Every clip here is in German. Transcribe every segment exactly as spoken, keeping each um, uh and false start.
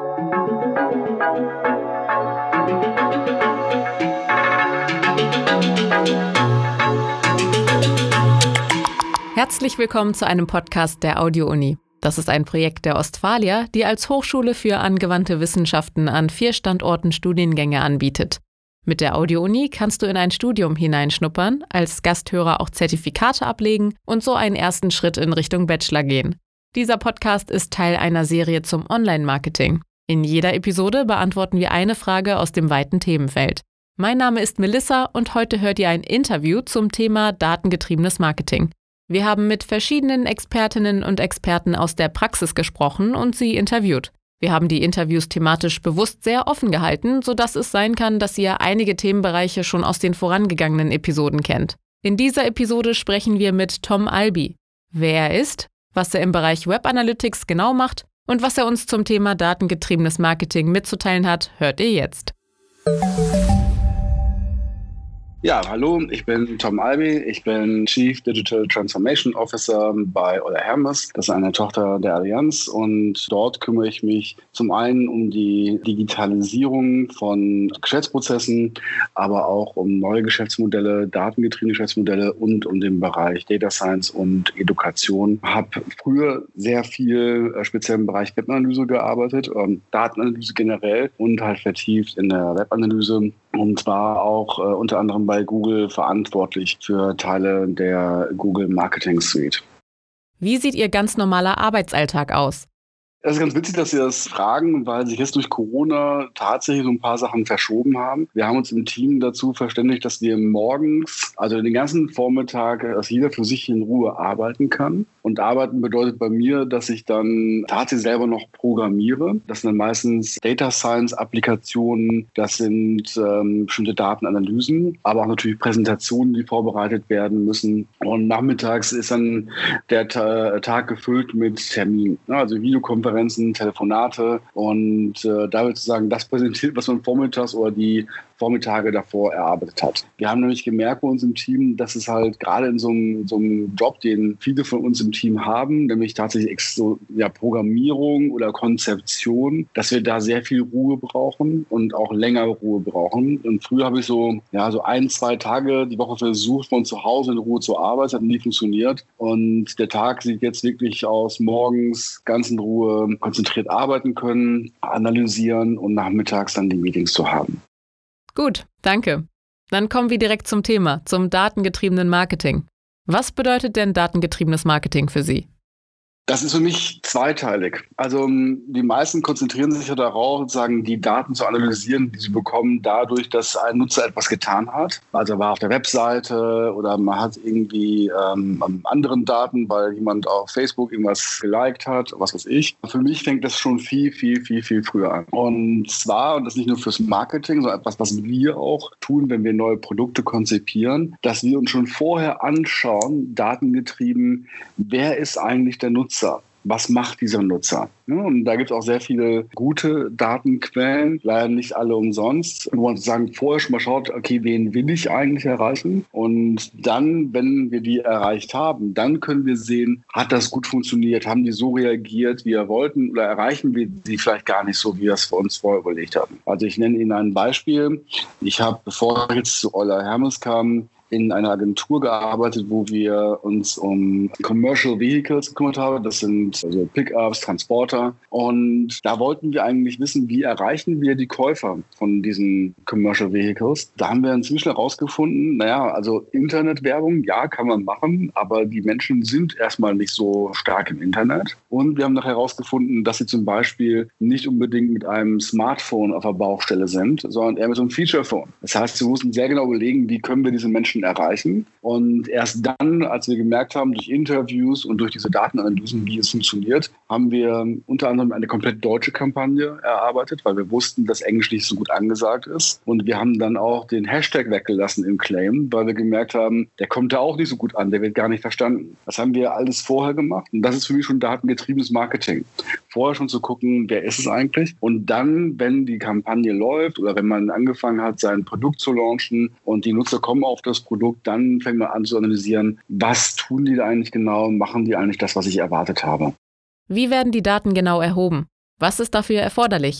Herzlich willkommen zu einem Podcast der Audio-Uni. Das ist ein Projekt der Ostfalia, die als Hochschule für angewandte Wissenschaften an vier Standorten Studiengänge anbietet. Mit der Audio-Uni kannst du in ein Studium hineinschnuppern, als Gasthörer auch Zertifikate ablegen und so einen ersten Schritt in Richtung Bachelor gehen. Dieser Podcast ist Teil einer Serie zum Online-Marketing. In jeder Episode beantworten wir eine Frage aus dem weiten Themenfeld. Mein Name ist Melissa und heute hört ihr ein Interview zum Thema datengetriebenes Marketing. Wir haben mit verschiedenen Expertinnen und Experten aus der Praxis gesprochen und sie interviewt. Wir haben die Interviews thematisch bewusst sehr offen gehalten, sodass es sein kann, dass ihr einige Themenbereiche schon aus den vorangegangenen Episoden kennt. In dieser Episode sprechen wir mit Tom Alby. Wer er ist, was er im Bereich Web Analytics genau macht und was er uns zum Thema datengetriebenes Marketing mitzuteilen hat, hört ihr jetzt. Ja, hallo, ich bin Tom Alby, ich bin Chief Digital Transformation Officer bei Euler Hermes. Das ist eine Tochter der Allianz und dort kümmere ich mich zum einen um die Digitalisierung von Geschäftsprozessen, aber auch um neue Geschäftsmodelle, datengetriebene Geschäftsmodelle und um den Bereich Data Science und Education. Ich habe früher sehr viel äh, speziell im Bereich Webanalyse gearbeitet, ähm, Datenanalyse generell und halt vertieft in der Webanalyse. Und war auch äh, unter anderem bei Google verantwortlich für Teile der Google Marketing Suite. Wie sieht Ihr ganz normaler Arbeitsalltag aus? Es ist ganz witzig, dass Sie das fragen, weil sich jetzt durch Corona tatsächlich so ein paar Sachen verschoben haben. Wir haben uns im Team dazu verständigt, dass wir morgens, also den ganzen Vormittag, dass jeder für sich in Ruhe arbeiten kann. Und arbeiten bedeutet bei mir, dass ich dann tatsächlich selber noch programmiere. Das sind dann meistens Data Science Applikationen, das sind ähm, bestimmte Datenanalysen, aber auch natürlich Präsentationen, die vorbereitet werden müssen. Und nachmittags ist dann der Ta- Tag gefüllt mit Terminen, ne? Also Videokonferenzen, Telefonate und äh, da würde ich sagen, das präsentiert, was man vormittags oder die Vormittage davor erarbeitet hat. Wir haben nämlich gemerkt bei uns im Team, dass es halt gerade in so einem, so einem Job, den viele von uns im Team haben, nämlich tatsächlich so, ja, Programmierung oder Konzeption, dass wir da sehr viel Ruhe brauchen und auch länger Ruhe brauchen. Und früher habe ich so, ja, so ein, zwei Tage die Woche versucht, von zu Hause in Ruhe zu arbeiten, das hat nie funktioniert. Und der Tag sieht jetzt wirklich aus, morgens ganz in Ruhe konzentriert arbeiten können, analysieren und nachmittags dann die Meetings zu haben. Gut, danke. Dann kommen wir direkt zum Thema, zum datengetriebenen Marketing. Was bedeutet denn datengetriebenes Marketing für Sie? Das ist für mich zweiteilig. Also die meisten konzentrieren sich ja darauf, sozusagen die Daten zu analysieren, die sie bekommen, dadurch, dass ein Nutzer etwas getan hat. Also er war auf der Webseite oder man hat irgendwie ähm, anderen Daten, weil jemand auf Facebook irgendwas geliked hat, was weiß ich. Für mich fängt das schon viel, viel, viel, viel früher an. Und zwar, und das nicht nur fürs Marketing, sondern etwas, was wir auch tun, wenn wir neue Produkte konzipieren, dass wir uns schon vorher anschauen, datengetrieben, wer ist eigentlich der Nutzer? Was macht dieser Nutzer? Und da gibt es auch sehr viele gute Datenquellen, leider nicht alle umsonst, wo man sagen, vorher schon mal schaut, okay, wen will ich eigentlich erreichen? Und dann, wenn wir die erreicht haben, dann können wir sehen, hat das gut funktioniert? Haben die so reagiert, wie wir wollten? Oder erreichen wir sie vielleicht gar nicht so, wie wir es für uns vorher überlegt haben? Also ich nenne Ihnen ein Beispiel. Ich habe, bevor ich jetzt zu Euler Hermes kam, in einer Agentur gearbeitet, wo wir uns um Commercial Vehicles gekümmert haben. Das sind also Pickups, Transporter. Und da wollten wir eigentlich wissen, wie erreichen wir die Käufer von diesen Commercial Vehicles. Da haben wir inzwischen herausgefunden, naja, also Internetwerbung, ja, kann man machen, aber die Menschen sind erstmal nicht so stark im Internet. Und wir haben nachher herausgefunden, dass sie zum Beispiel nicht unbedingt mit einem Smartphone auf der Baustelle sind, sondern eher mit so einem Feature-Phone. Das heißt, wir mussten sehr genau überlegen, wie können wir diese Menschen erreichen. Und erst dann, als wir gemerkt haben, durch Interviews und durch diese Datenanalysen, wie es funktioniert, haben wir unter anderem eine komplett deutsche Kampagne erarbeitet, weil wir wussten, dass Englisch nicht so gut angesagt ist. Und wir haben dann auch den Hashtag weggelassen im Claim, weil wir gemerkt haben, der kommt da auch nicht so gut an, der wird gar nicht verstanden. Das haben wir alles vorher gemacht und das ist für mich schon datengetriebenes Marketing. Vorher schon zu gucken, wer ist es eigentlich? Und dann, wenn die Kampagne läuft oder wenn man angefangen hat, sein Produkt zu launchen und die Nutzer kommen auf das Produkt, dann fängt man an zu analysieren, was tun die da eigentlich genau, machen die eigentlich das, was ich erwartet habe. Wie werden die Daten genau erhoben? Was ist dafür erforderlich?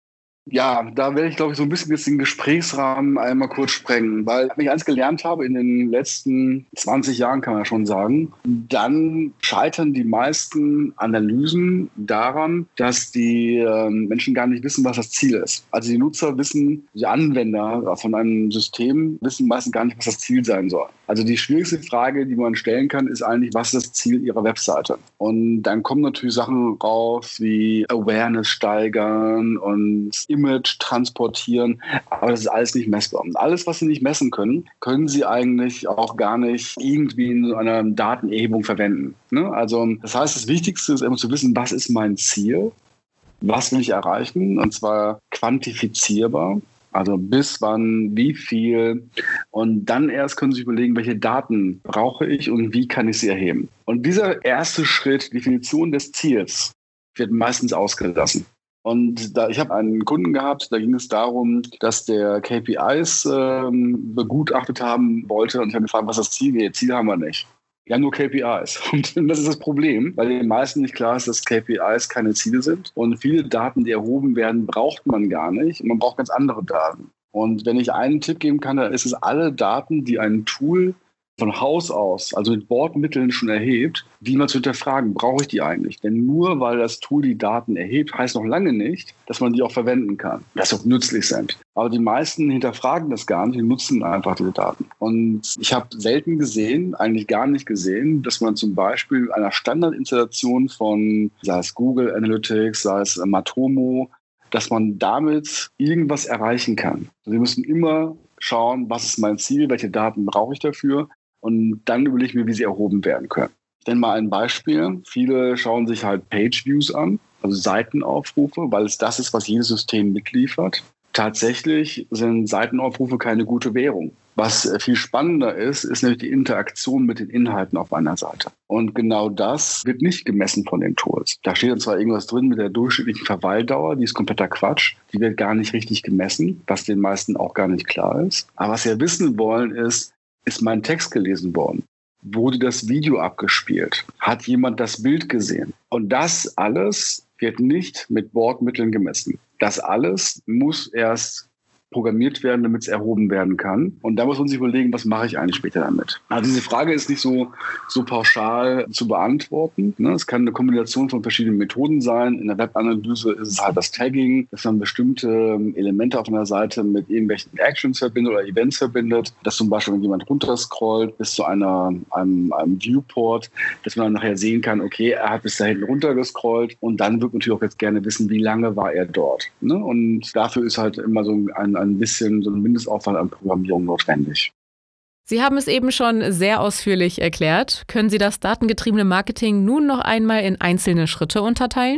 Ja, da werde ich, glaube ich, so ein bisschen jetzt den Gesprächsrahmen einmal kurz sprengen, weil wenn ich eins gelernt habe in den letzten zwanzig Jahren, kann man ja schon sagen, dann scheitern die meisten Analysen daran, dass die äh, Menschen gar nicht wissen, was das Ziel ist. Also die Nutzer wissen, die Anwender von einem System wissen meistens gar nicht, was das Ziel sein soll. Also die schwierigste Frage, die man stellen kann, ist eigentlich, was ist das Ziel ihrer Webseite? Und dann kommen natürlich Sachen raus wie Awareness steigern und Image transportieren, aber das ist alles nicht messbar. Und alles, was Sie nicht messen können, können Sie eigentlich auch gar nicht irgendwie in so einer Datenerhebung verwenden. Ne? Also das heißt, das Wichtigste ist immer zu wissen, was ist mein Ziel, was will ich erreichen, und zwar quantifizierbar. Also bis wann, wie viel. Und dann erst können Sie sich überlegen, welche Daten brauche ich und wie kann ich sie erheben. Und dieser erste Schritt, Definition des Ziels, wird meistens ausgelassen. Und da, ich habe einen Kunden gehabt, da ging es darum, dass der K P Is ähm, begutachtet haben wollte. Und ich habe gefragt, was das Ziel ist. Ziel haben wir nicht. Wir haben nur K P Is. Und das ist das Problem, weil den meisten nicht klar ist, dass K P Is keine Ziele sind. Und viele Daten, die erhoben werden, braucht man gar nicht. Man braucht ganz andere Daten. Und wenn ich einen Tipp geben kann, dann ist es alle Daten, die ein Tool von Haus aus, also mit Bordmitteln schon erhebt, die mal zu hinterfragen, brauche ich die eigentlich? Denn nur weil das Tool die Daten erhebt, heißt noch lange nicht, dass man die auch verwenden kann, dass sie auch nützlich sind. Aber die meisten hinterfragen das gar nicht, die nutzen einfach diese Daten. Und ich habe selten gesehen, eigentlich gar nicht gesehen, dass man zum Beispiel einer Standardinstallation von, sei es Google Analytics, sei es Matomo, dass man damit irgendwas erreichen kann. Sie müssen immer schauen, was ist mein Ziel, welche Daten brauche ich dafür, und dann überlege ich mir, wie sie erhoben werden können. Ich nenne mal ein Beispiel. Viele schauen sich halt Page-Views an, also Seitenaufrufe, weil es das ist, was jedes System mitliefert. Tatsächlich sind Seitenaufrufe keine gute Währung. Was viel spannender ist, ist nämlich die Interaktion mit den Inhalten auf einer Seite. Und genau das wird nicht gemessen von den Tools. Da steht dann zwar irgendwas drin mit der durchschnittlichen Verweildauer, die ist kompletter Quatsch. Die wird gar nicht richtig gemessen, was den meisten auch gar nicht klar ist. Aber was wir wissen wollen ist, ist mein Text gelesen worden? Wurde das Video abgespielt? Hat jemand das Bild gesehen? Und das alles wird nicht mit Bordmitteln gemessen. Das alles muss erst programmiert werden, damit es erhoben werden kann. Und da muss man sich überlegen, was mache ich eigentlich später damit? Also diese Frage ist nicht so, so pauschal zu beantworten. Ne? Es kann eine Kombination von verschiedenen Methoden sein. In der Webanalyse ist es halt das Tagging, dass man bestimmte Elemente auf einer Seite mit irgendwelchen Actions verbindet oder Events verbindet. Dass zum Beispiel, wenn jemand runterscrollt bis zu einer, einem, einem Viewport, dass man dann nachher sehen kann, okay, er hat bis da hinten runtergescrollt, und dann wird man natürlich auch jetzt gerne wissen, wie lange war er dort. Ne? Und dafür ist halt immer so ein ein bisschen so ein Mindestaufwand an Programmierung notwendig. Sie haben es eben schon sehr ausführlich erklärt. Können Sie das datengetriebene Marketing nun noch einmal in einzelne Schritte unterteilen?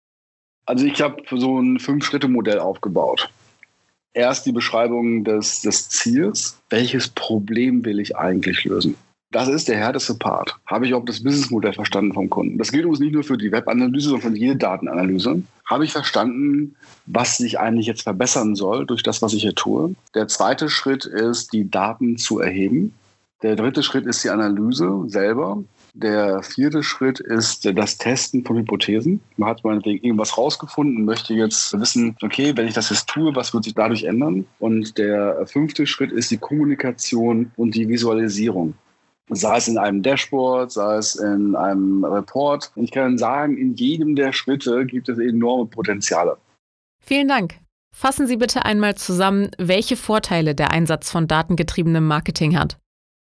Also ich habe so ein Fünf-Schritte-Modell aufgebaut. Erst die Beschreibung des, des Ziels. Welches Problem will ich eigentlich lösen? Das ist der härteste Part. Habe ich auch das Businessmodell verstanden vom Kunden? Das gilt übrigens nicht nur für die Webanalyse, sondern für jede Datenanalyse. Habe ich verstanden, was sich eigentlich jetzt verbessern soll durch das, was ich hier tue? Der zweite Schritt ist, die Daten zu erheben. Der dritte Schritt ist die Analyse selber. Der vierte Schritt ist das Testen von Hypothesen. Man hat meinetwegen irgendwas rausgefunden und möchte jetzt wissen, okay, wenn ich das jetzt tue, was wird sich dadurch ändern? Und der fünfte Schritt ist die Kommunikation und die Visualisierung. Sei es in einem Dashboard, sei es in einem Report. Und ich kann sagen, in jedem der Schritte gibt es enorme Potenziale. Vielen Dank. Fassen Sie bitte einmal zusammen, welche Vorteile der Einsatz von datengetriebenem Marketing hat.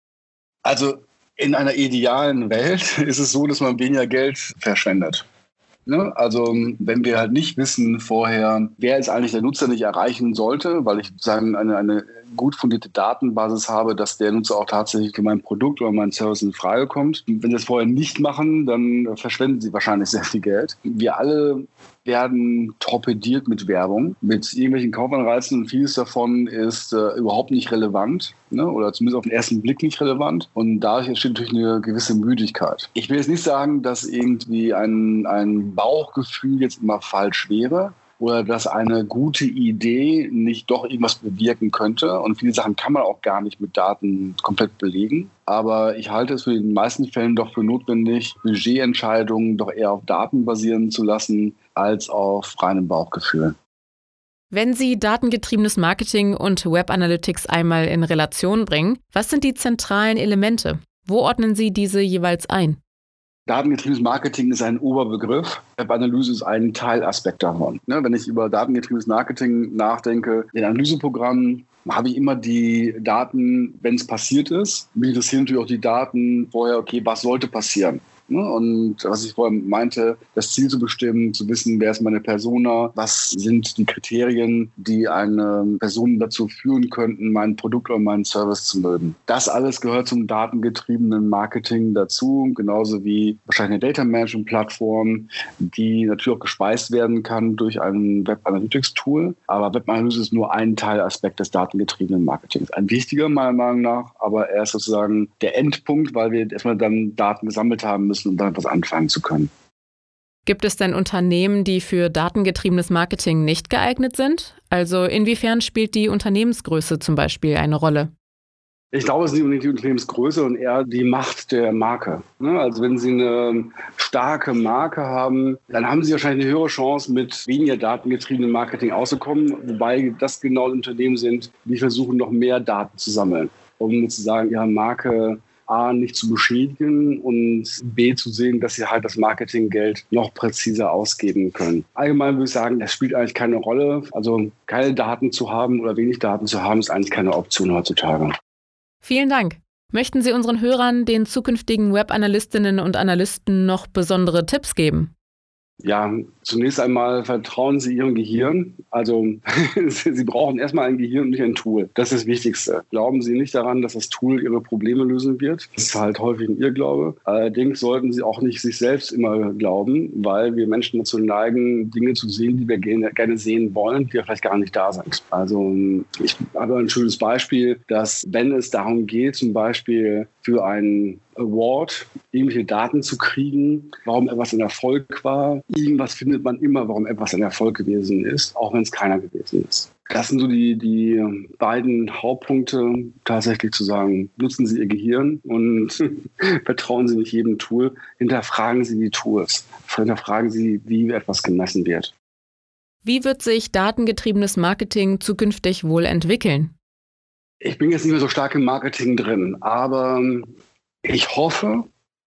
Also in einer idealen Welt ist es so, dass man weniger Geld verschwendet. Ne? Also wenn wir halt nicht wissen vorher, wer ist eigentlich der Nutzer, den ich erreichen sollte, weil ich sagen eine, eine gut fundierte Datenbasis habe, dass der Nutzer auch tatsächlich für mein Produkt oder meinen Service in Frage kommt. Wenn sie das vorher nicht machen, dann verschwenden sie wahrscheinlich sehr viel Geld. Wir alle werden torpediert mit Werbung, mit irgendwelchen Kaufanreizen, und vieles davon ist äh, überhaupt nicht relevant, ne? Oder zumindest auf den ersten Blick nicht relevant. Und dadurch entsteht natürlich eine gewisse Müdigkeit. Ich will jetzt nicht sagen, dass irgendwie ein, ein Bauchgefühl jetzt immer falsch wäre, oder dass eine gute Idee nicht doch irgendwas bewirken könnte. Und viele Sachen kann man auch gar nicht mit Daten komplett belegen. Aber ich halte es für in den meisten Fällen doch für notwendig, Budgetentscheidungen doch eher auf Daten basieren zu lassen, als auf reinem Bauchgefühl. Wenn Sie datengetriebenes Marketing und Web Analytics einmal in Relation bringen, was sind die zentralen Elemente? Wo ordnen Sie diese jeweils ein? Datengetriebenes Marketing ist ein Oberbegriff. Web-Analyse ist ein Teilaspekt davon. Ne, wenn ich über datengetriebenes Marketing nachdenke, in Analyseprogrammen habe ich immer die Daten, wenn es passiert ist. Mich interessieren natürlich auch die Daten vorher, okay, was sollte passieren? Und was ich vorher meinte, das Ziel zu bestimmen, zu wissen, wer ist meine Persona, was sind die Kriterien, die eine Person dazu führen könnten, mein Produkt oder meinen Service zu mögen. Das alles gehört zum datengetriebenen Marketing dazu, genauso wie wahrscheinlich eine Data Management Plattform, die natürlich auch gespeist werden kann durch ein Web Analytics Tool. Aber Web Analytics ist nur ein Teilaspekt des datengetriebenen Marketings. Ein wichtiger meiner Meinung nach, aber er ist sozusagen der Endpunkt, weil wir erstmal dann Daten gesammelt haben müssen, um dann etwas anfangen zu können. Gibt es denn Unternehmen, die für datengetriebenes Marketing nicht geeignet sind? Also inwiefern spielt die Unternehmensgröße zum Beispiel eine Rolle? Ich glaube, es ist nicht unbedingt die Unternehmensgröße und eher die Macht der Marke. Also wenn Sie eine starke Marke haben, dann haben Sie wahrscheinlich eine höhere Chance, mit weniger datengetriebenem Marketing auszukommen, wobei das genau Unternehmen sind, die versuchen, noch mehr Daten zu sammeln, um zu sagen, ihre Marke A, nicht zu beschädigen und B, zu sehen, dass sie halt das Marketinggeld noch präziser ausgeben können. Allgemein würde ich sagen, das spielt eigentlich keine Rolle. Also keine Daten zu haben oder wenig Daten zu haben, ist eigentlich keine Option heutzutage. Vielen Dank. Möchten Sie unseren Hörern, den zukünftigen Web-Analystinnen und Analysten, noch besondere Tipps geben? Ja, zunächst einmal vertrauen Sie Ihrem Gehirn. Also Sie brauchen erstmal ein Gehirn und nicht ein Tool. Das ist das Wichtigste. Glauben Sie nicht daran, dass das Tool Ihre Probleme lösen wird. Das ist halt häufig ein Irrglaube. Allerdings sollten Sie auch nicht sich selbst immer glauben, weil wir Menschen dazu neigen, Dinge zu sehen, die wir gerne sehen wollen, die ja vielleicht gar nicht da sind. Also ich habe ein schönes Beispiel, dass wenn es darum geht, zum Beispiel für einen Award irgendwelche Daten zu kriegen, warum etwas ein Erfolg war. Irgendwas findet man immer, warum etwas ein Erfolg gewesen ist, auch wenn es keiner gewesen ist. Das sind so die, die beiden Hauptpunkte, tatsächlich zu sagen, nutzen Sie Ihr Gehirn und vertrauen Sie nicht jedem Tool, hinterfragen Sie die Tools, hinterfragen Sie, wie etwas gemessen wird. Wie wird sich datengetriebenes Marketing zukünftig wohl entwickeln? Ich bin jetzt nicht mehr so stark im Marketing drin, aber ich hoffe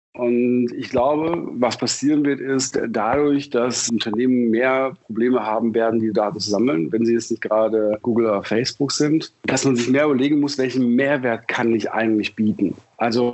und ich glaube, was passieren wird, ist dadurch, dass Unternehmen mehr Probleme haben werden, die Daten zu sammeln, wenn sie jetzt nicht gerade Google oder Facebook sind, dass man sich mehr überlegen muss, welchen Mehrwert kann ich eigentlich bieten. Also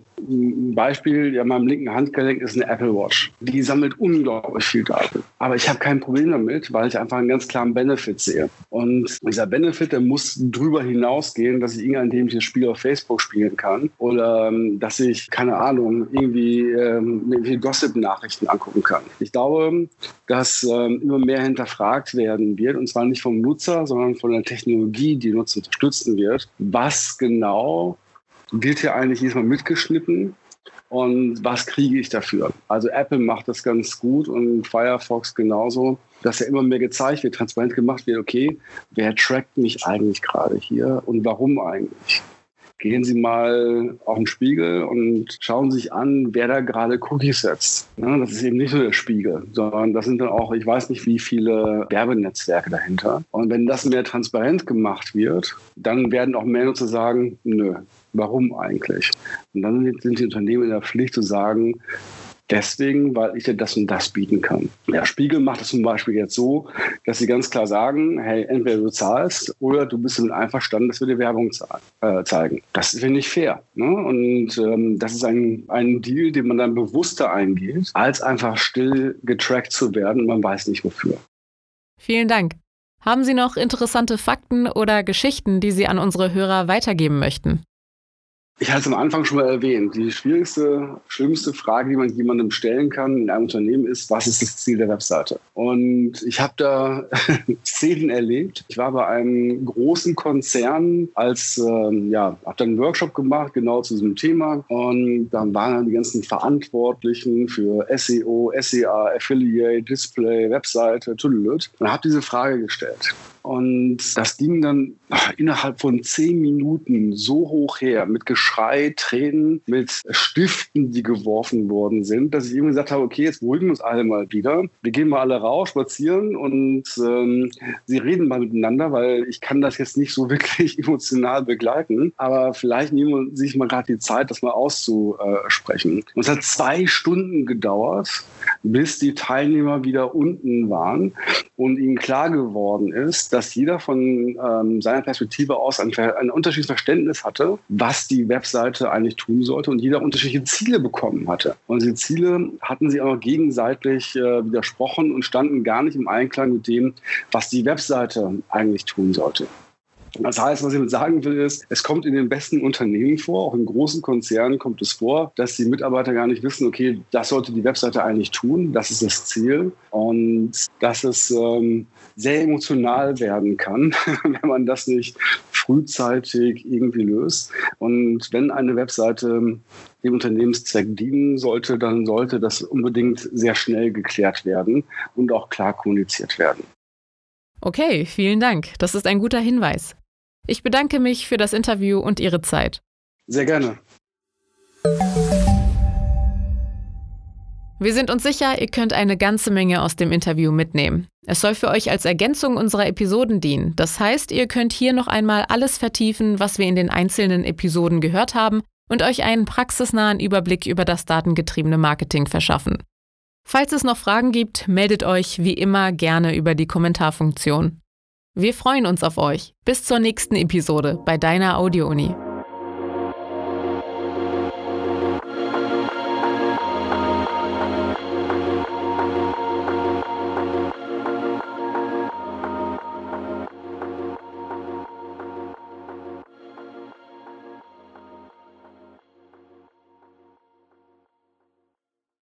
ein Beispiel, ja, meinem linken Handgelenk ist eine Apple Watch. Die sammelt unglaublich viel Daten. Aber ich habe kein Problem damit, weil ich einfach einen ganz klaren Benefit sehe. Und dieser Benefit, der muss drüber hinausgehen, dass ich irgendein dämliches Spiel auf Facebook spielen kann oder ähm, dass ich, keine Ahnung, irgendwie, ähm, irgendwie Gossip-Nachrichten angucken kann. Ich glaube, dass ähm, immer mehr hinterfragt werden wird, und zwar nicht vom Nutzer, sondern von der Technologie, die Nutzer unterstützen wird. Was genau wird hier eigentlich jedes Mal mitgeschnitten und was kriege ich dafür? Also Apple macht das ganz gut und Firefox genauso, dass ja immer mehr gezeigt wird, transparent gemacht wird, okay, wer trackt mich eigentlich gerade hier und warum eigentlich? Gehen Sie mal auf den Spiegel und schauen sich an, wer da gerade Cookies setzt. Ja, das ist eben nicht nur der Spiegel, sondern das sind dann auch, ich weiß nicht, wie viele Werbenetzwerke dahinter. Und wenn das mehr transparent gemacht wird, dann werden auch mehr Nutzer sagen, nö, warum eigentlich? Und dann sind die Unternehmen in der Pflicht zu sagen, deswegen, weil ich dir das und das bieten kann. Der Spiegel macht es zum Beispiel jetzt so, dass sie ganz klar sagen, hey, entweder du zahlst oder du bist damit einverstanden, dass wir dir Werbung zahlen, äh, zeigen. Das finde ich fair. Ne? Und ähm, das ist ein, ein Deal, den man dann bewusster eingeht, als einfach still getrackt zu werden. Man weiß nicht wofür. Vielen Dank. Haben Sie noch interessante Fakten oder Geschichten, die Sie an unsere Hörer weitergeben möchten? Ich hatte es am Anfang schon mal erwähnt, die schwierigste, schlimmste Frage, die man jemandem stellen kann in einem Unternehmen ist, was ist das Ziel der Webseite? Und ich habe da Szenen erlebt. Ich war bei einem großen Konzern als, ähm, ja, habe dann einen Workshop gemacht, genau zu diesem Thema. Und dann waren dann die ganzen Verantwortlichen für S E O, S E A, Affiliate, Display, Webseite, Tudelüt. Und habe diese Frage gestellt. Und das ging dann ach, innerhalb von zehn Minuten so hoch her, mit Geschrei, Tränen, mit Stiften, die geworfen worden sind, dass ich irgendwie gesagt habe, okay, jetzt beruhigen wir uns alle mal wieder. Wir gehen mal alle raus, spazieren und ähm, sie reden mal miteinander, weil ich kann das jetzt nicht so wirklich emotional begleiten. Aber vielleicht nehmen sie sich mal gerade die Zeit, das mal auszusprechen. Und es hat zwei Stunden gedauert, bis die Teilnehmer wieder unten waren und ihnen klar geworden ist, dass jeder von ähm, seiner Perspektive aus ein, ein unterschiedliches Verständnis hatte, was die Webseite eigentlich tun sollte und jeder unterschiedliche Ziele bekommen hatte. Und diese Ziele hatten sie auch gegenseitig äh, widersprochen und standen gar nicht im Einklang mit dem, was die Webseite eigentlich tun sollte. Das heißt, was ich damit sagen will, ist, es kommt in den besten Unternehmen vor, auch in großen Konzernen kommt es vor, dass die Mitarbeiter gar nicht wissen, okay, das sollte die Webseite eigentlich tun, das ist das Ziel und dass es ähm, sehr emotional werden kann, wenn man das nicht frühzeitig irgendwie löst. Und wenn eine Webseite dem Unternehmenszweck dienen sollte, dann sollte das unbedingt sehr schnell geklärt werden und auch klar kommuniziert werden. Okay, vielen Dank. Das ist ein guter Hinweis. Ich bedanke mich für das Interview und Ihre Zeit. Sehr gerne. Wir sind uns sicher, ihr könnt eine ganze Menge aus dem Interview mitnehmen. Es soll für euch als Ergänzung unserer Episoden dienen. Das heißt, ihr könnt hier noch einmal alles vertiefen, was wir in den einzelnen Episoden gehört haben und euch einen praxisnahen Überblick über das datengetriebene Marketing verschaffen. Falls es noch Fragen gibt, meldet euch wie immer gerne über die Kommentarfunktion. Wir freuen uns auf euch. Bis zur nächsten Episode bei deiner Audio-Uni.